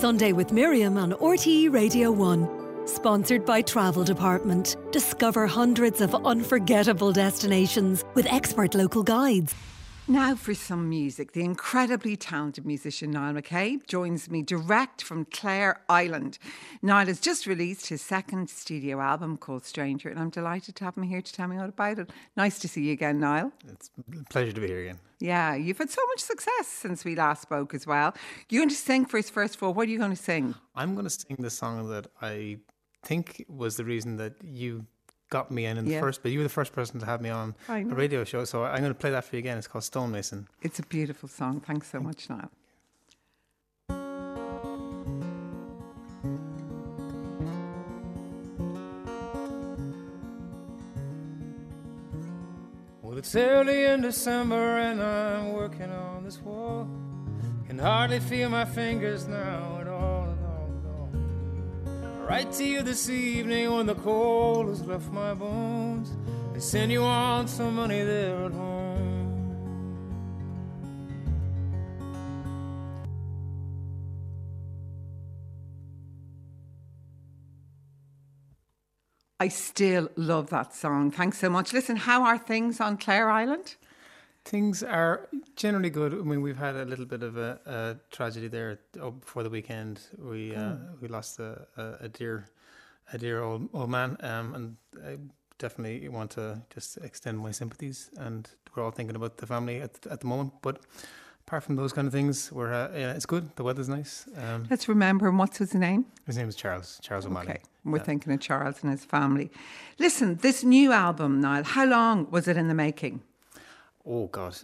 Sunday with Miriam on RTE Radio 1. Sponsored by Travel Department. Discover hundreds of unforgettable destinations with expert local guides. Now for some music. The incredibly talented musician Niall McCabe joins me direct from Clare Island. Niall has just released his second studio album called Stranger, and I'm delighted to have him here to tell me all about it. Nice to see you again, Niall. It's a pleasure to be here again. Yeah, you've had so much success since we last spoke as well. You're going to sing for us first of all. What are you going to sing? I'm going to sing the song that I think was the reason that you got me in the first, but you were the first person to have me on a radio show, so I'm going to play that for you again. It's called Stonemason. It's a beautiful song. Thanks so much, Niall. Well, it's early in December and I'm working on this wall. Can hardly feel my fingers now at all. Write to you this evening when the cold has left my bones. They send you on some money there at home. I still love that song. Thanks so much. Listen, how are things on Clare Island? Things are generally good. I mean, we've had a little bit of a tragedy there before the weekend. We lost a dear old man, and I definitely want to just extend my sympathies. And we're all thinking about the family at the moment. But apart from those kind of things, it's good. The weather's nice. Let's remember him. What's his name? His name is Charles O'Malley. Okay, we're thinking of Charles and his family. Listen, this new album, Niall, how long was it in the making? Oh God!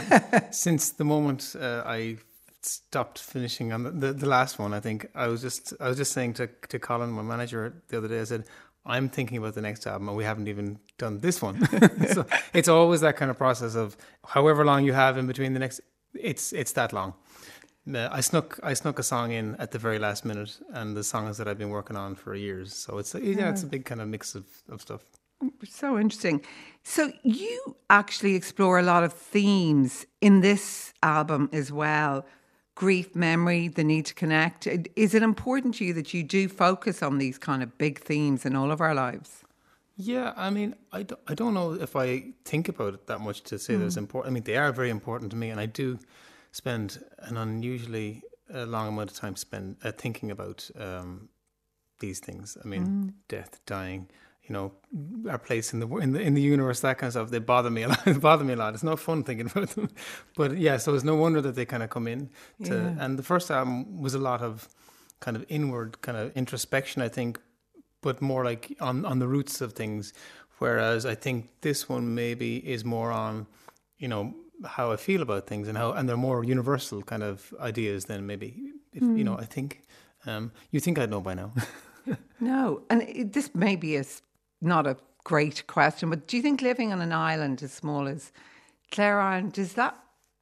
Since the moment I stopped finishing on the last one, I think I was just saying to Colin, my manager, the other day, I said, I'm thinking about the next album, and we haven't even done this one. So it's always that kind of process of however long you have in between the next. It's that long. I snuck a song in at the very last minute, and the songs that I've been working on for years. So it's a big kind of mix of stuff. So interesting. So you actually explore a lot of themes in this album as well. Grief, memory, the need to connect. Is it important to you that you do focus on these kind of big themes in all of our lives? Yeah, I mean, I don't know if I think about it that much to say that it's important. I mean, they are very important to me, and I do spend an unusually long amount of time thinking about these things. I mean, death, dying, our place in the universe, that kind of stuff. They bother me a lot. It's no fun thinking about them. But yeah, so it's no wonder that they kind of come in. And the first album was a lot of kind of inward kind of introspection, I think, but more like on the roots of things. Whereas I think this one maybe is more on, how I feel about things and they're more universal kind of ideas than maybe, I think. You think I'd know by now. No, and this maybe is not a great question, but do you think living on an island as small as Clare Island, does that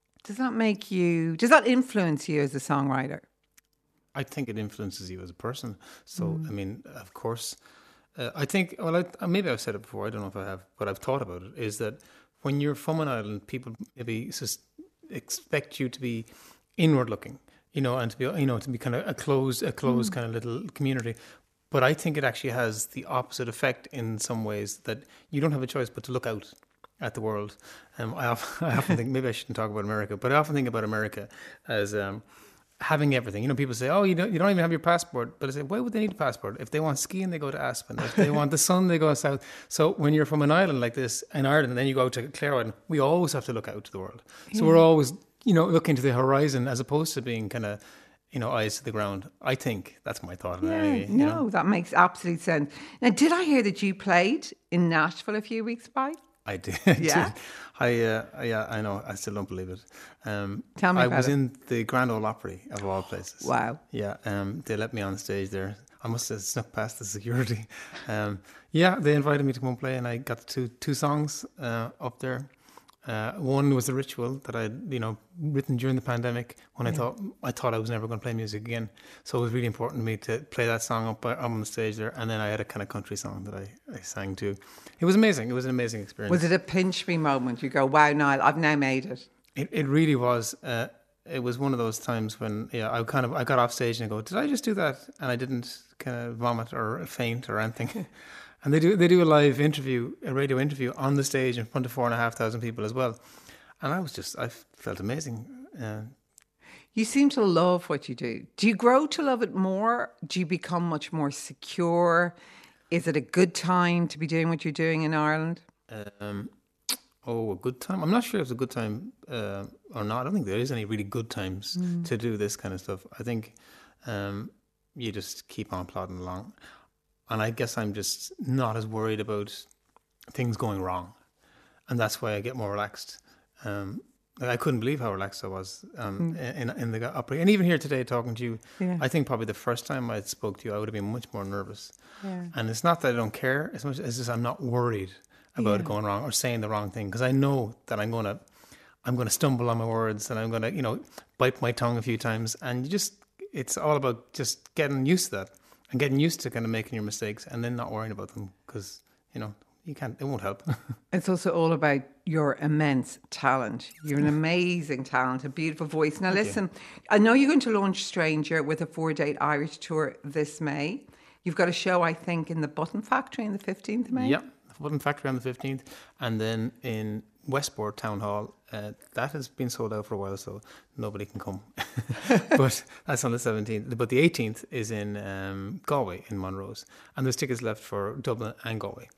influence you as a songwriter? I think it influences you as a person. So, I mean, of course, I think, maybe I've said it before, I don't know if I have, but I've thought about it, is that when you're from an island, people maybe just expect you to be inward looking, and to be kind of a closed kind of little community. But I think it actually has the opposite effect in some ways, that you don't have a choice but to look out at the world. I often think, maybe I shouldn't talk about America, but I often think about America as having everything. People say, oh, you don't even have your passport. But I say, why would they need a passport? If they want skiing, they go to Aspen. If they want the sun, they go south. So when you're from an island like this in Ireland, and then you go to Clare Island, we always have to look out to the world. So we're always, looking to the horizon as opposed to being kind of, eyes to the ground. I think that's my thought. Yeah, anyway, that makes absolute sense. Now, did I hear that you played in Nashville a few weeks back? I did. Yeah? I know. I still don't believe it. Tell me about it. I was in the Grand Ole Opry, of all places. Wow. Yeah, they let me on stage there. I must have snuck past the security. They invited me to come and play, and I got two songs up there. One was The Ritual that I'd written during the pandemic when I thought I was never going to play music again. So it was really important to me to play that song up on the stage there. And then I had a kind of country song that I sang too. It was amazing. It was an amazing experience. Was it a pinch me moment? You go, wow, Niall, I've now made it. It really was. it was one of those times when I got off stage and I go, did I just do that? And I didn't kind of vomit or faint or anything. And they do a live interview, a radio interview on the stage in front of 4,500 people as well. And I felt amazing. You seem to love what you do. Do you grow to love it more? Do you become much more secure? Is it a good time to be doing what you're doing in Ireland? A good time? I'm not sure if it's a good time or not. I don't think there is any really good times to do this kind of stuff. I think you just keep on plodding along. And I guess I'm just not as worried about things going wrong. And that's why I get more relaxed. I couldn't believe how relaxed I was in the opera. And even here today talking to you, I think probably the first time I spoke to you, I would have been much more nervous. Yeah. And it's not that I don't care as much as just I'm not worried about it going wrong or saying the wrong thing, because I know that I'm going to stumble on my words and I'm going to, bite my tongue a few times. And it's all about just getting used to that and getting used to kind of making your mistakes and then not worrying about them, because, you can't, it won't help. It's also all about your immense talent. You're an amazing talent, a beautiful voice. Now, listen, I know you're going to launch Stranger with a 4-date Irish tour this May. You've got a show, I think, in the Button Factory on the 15th of May. Yeah, the Button Factory on the 15th. And then in Westport Town Hall, that has been sold out for a while, so nobody can come. But that's on the 17th. But the 18th is in Galway, in Monrose. And there's tickets left for Dublin and Galway.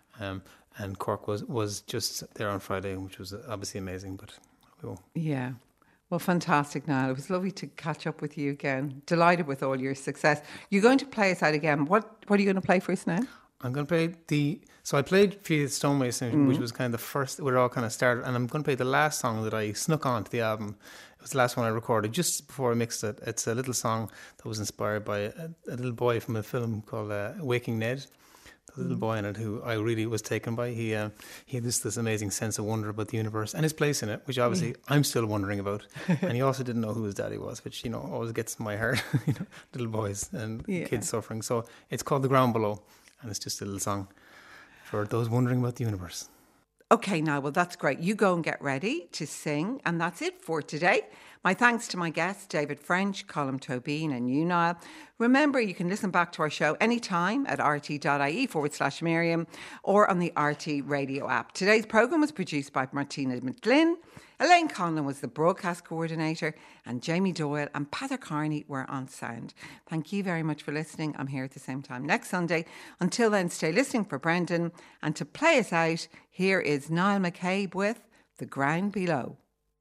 And Cork was just there on Friday, which was obviously amazing. But yeah, well, fantastic, Niall. It was lovely to catch up with you again. Delighted with all your success. You're going to play us out again. What are you going to play for us now? I'm going to play so I played Feed Stonemason, which was kind of the first, where it all kind of started, and I'm going to play the last song that I snuck onto the album. It was the last one I recorded just before I mixed it. It's a little song that was inspired by a little boy from a film called Waking Ned. The little boy in it who I really was taken by. He had this amazing sense of wonder about the universe and his place in it, which obviously I'm still wondering about. And he also didn't know who his daddy was, which, always gets in my heart, little boys and kids suffering. So it's called The Ground Below, and it's just a little song for those wondering about the universe. Okay, now, well, that's great. You go and get ready to sing, and that's it for today. My thanks to my guests, David French, Colm Tóibín and you, Niall. Remember, you can listen back to our show anytime at rt.ie/Miriam or on the RT Radio app. Today's programme was produced by Martina McGlynn. Elaine Conlon was the broadcast coordinator, and Jamie Doyle and Peter Carney were on sound. Thank you very much for listening. I'm here at the same time next Sunday. Until then, stay listening for Brendan. And to play us out, here is Niall McCabe with The Ground Below.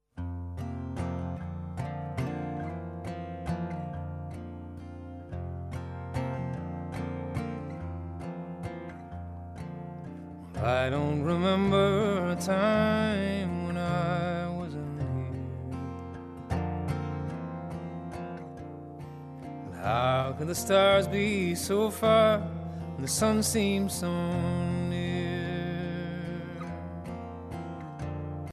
I don't remember a time when I wasn't here. And how can the stars be so far when the sun seems so